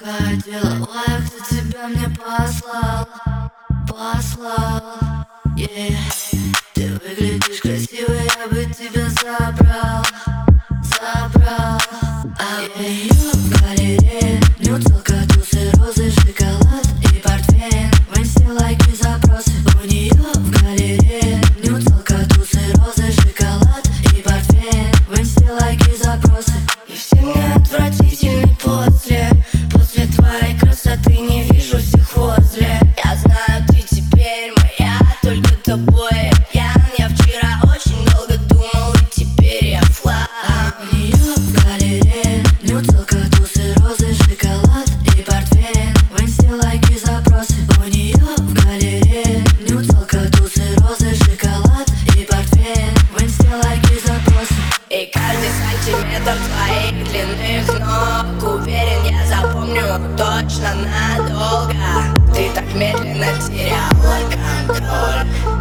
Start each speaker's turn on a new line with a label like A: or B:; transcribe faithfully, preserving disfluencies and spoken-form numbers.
A: хотела лайк, кто тебя мне послал, послал, yeah. Ты выглядишь красиво, я бы тебя забрал, забрал. А у нее в галерее нюцелка, тусы, розы, шоколад и портфель. В инсте лайки, запросы. У нее в галерее нюцелка, тусы, розы, шоколад и портфель. В инсте лайки, запросы. И все мне отвратительны после, после твоей красоты не вижу всех возле. Я знаю, ты теперь моя, только тобой я пьян. Я вчера очень долго думал, и теперь я флаг. А у нее в галерее нюцелка, тусы, розы, шоколад и портфель. В инсте лайки, запросы. У нее в галерее нюцелка, тусы, розы, шоколад и портфель. В инсте лайки, запросы. И каждый сантиметр твоих длинных ног, уверен, я запомню точно надолго. Ты так медленно теряла контроль.